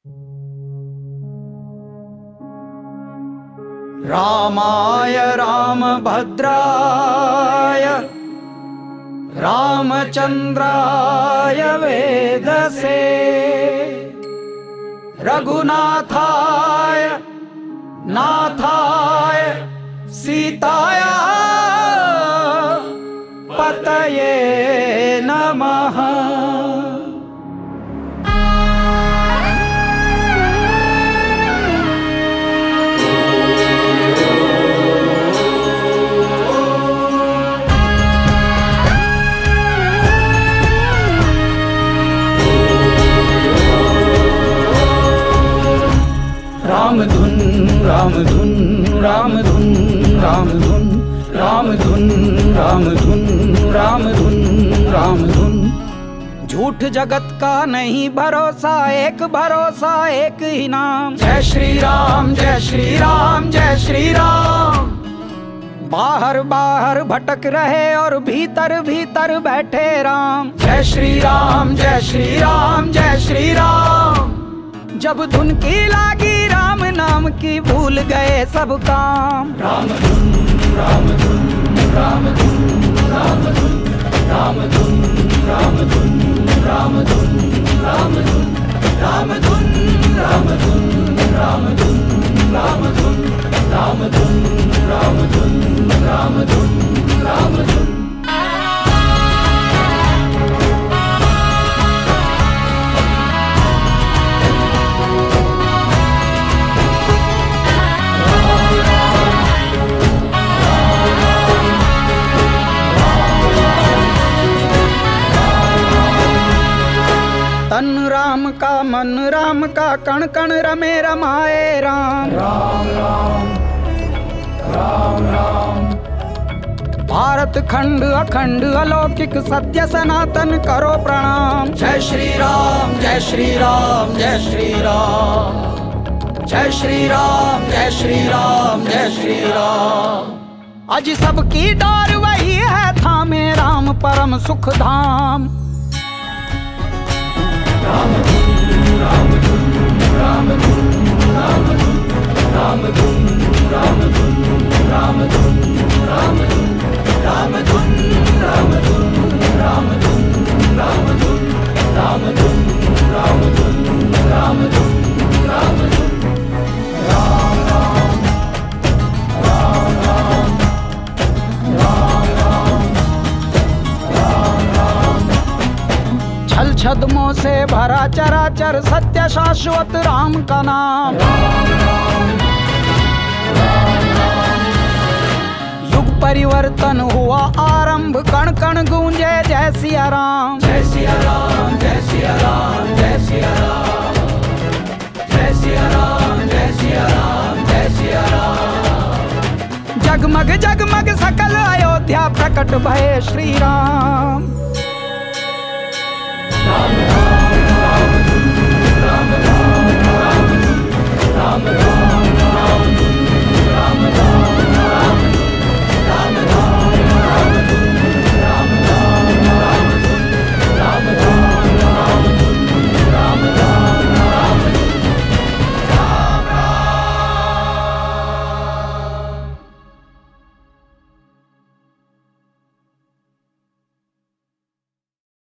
रामाय रामभद्राय रामचन्द्राय वेदसे रघुनाथाय नाथाय सीताय पतये नमः। राम धुन राम धुन राम धुन राम धुन राम धुन राम धुन राम धुन राम धुन। झूठ जगत का नहीं भरोसा, एक भरोसा एक ही नाम। जय श्री राम जय श्री राम जय श्री राम। बाहर बाहर भटक रहे और भीतर भीतर बैठे राम। जय श्री राम जय श्री राम जय श्री राम। जब धुन की लागी राम नाम की, भूल गए सब काम। राम धुन राम धुन राम धुन राम धुन राम धुन राम धुन राम धुन राम धुन राम धुन राम धुन राम धुन राम धुन राम धुन राम धुन राम धुन राम धुन। तन राम का मन राम का, कण कण रमे रमाए राम। राम राम राम राम। भारत खंड अखंड अलौकिक सत्य सनातन करो प्रणाम। जय श्री राम जय श्री राम जय श्री राम। जय श्री राम जय श्री राम जय श्री राम। आज सबकी डोर वही है थामे, राम परम सुख धाम। राम धुन राम धुन राम धुन राम धुन राम धुन राम धुन राम धुन राम धुन राम धुन राम धुन राम धुन राम धुन राम धुन राम धुन राम धुन राम धुन। राम राम राम राम राम राम राम। छल छद्मों से भरा चराचर, सत्य शाश्वत राम का नाम। राम राम राम राम। युग परिवर्तन हुआ आरंभ, कण कण गूंजे जय सिया राम। जय सिया राम जय सिया राम जय सिया राम। जय सिया राम जय सिया राम जय सिया राम। जगमग जगमग सकल अयोध्या प्रकट भये श्री राम।